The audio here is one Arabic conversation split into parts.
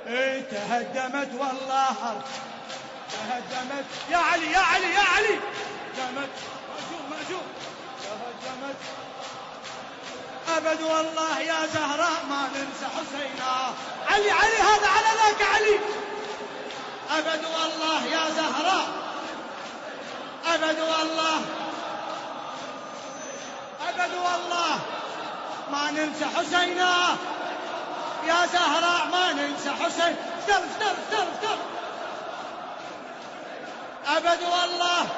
تهدمت والله تهدمت يا علي يا علي يا علي تهدمت مأجور تهدمت أبد والله يا زهراء ما ننسى حسينا علي هذا على ذاك علي أبد والله يا زهراء أبد والله ما ننسى حسينا يا زهراء ما ننسى حسين افتر أبد والله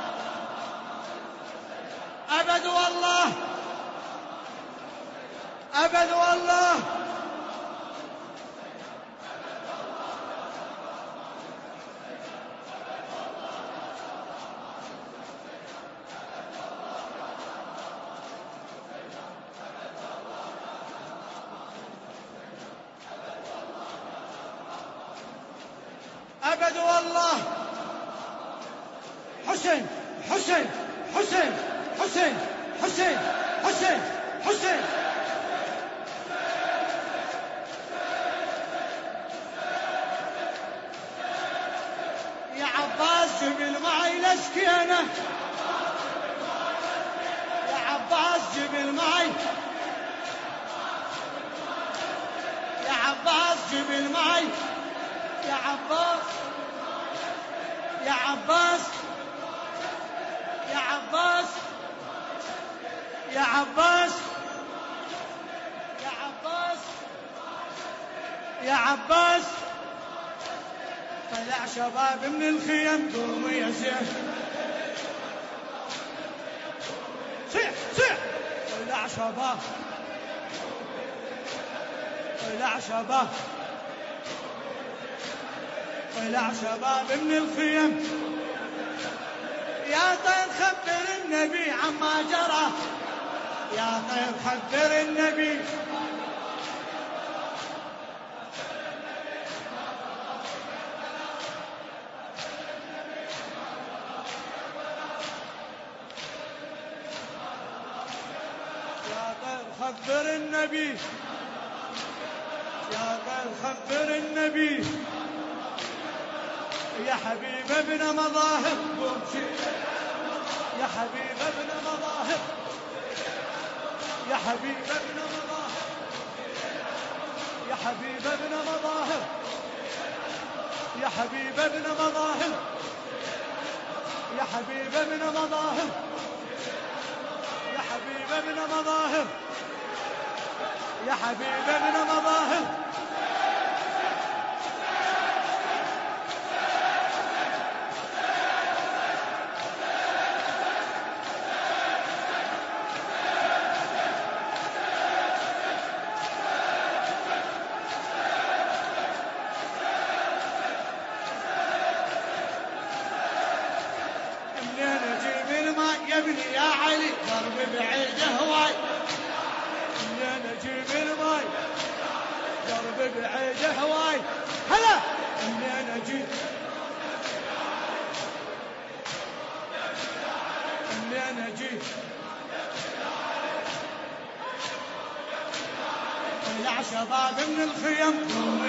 أبد والله أبد والله أبد والله حسين حسين حسين حسين حسين حسين حسين يا عباس جبل معي لسكينة يا عباس جبل معي يا عباس جبل معي يا عباس يا عباس يا عباس يا عباس يا عباس يا عباس طلع شباب من الخيم قوموا يا زين صيح طلع شباب طلع شباب من الخيم يا طير خبر النبي عما جرى يا طير خبر النبي يا طير خبر النبي يا طير خبر النبي يا حبيب ابن مظاهر يا حبيب ابن مظاهر يا حبيب ابن مظاهر يا حبيب ابن مظاهر يا حبيب ابن مظاهر يا حبيب ابن مظاهر يا حبيب ابن مظاهر يا حبيب ابن مظاهر يا ابني يا علي ضرب بعيد هواي منين اجيب الماي ضرب بعيد هواي هلا منين اجيب طلع شباب من الخيم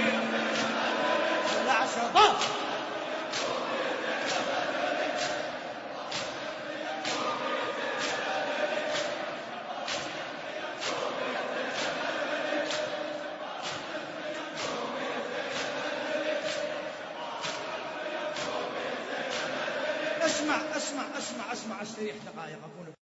طلع شباب اسمع استريح دقائق أقول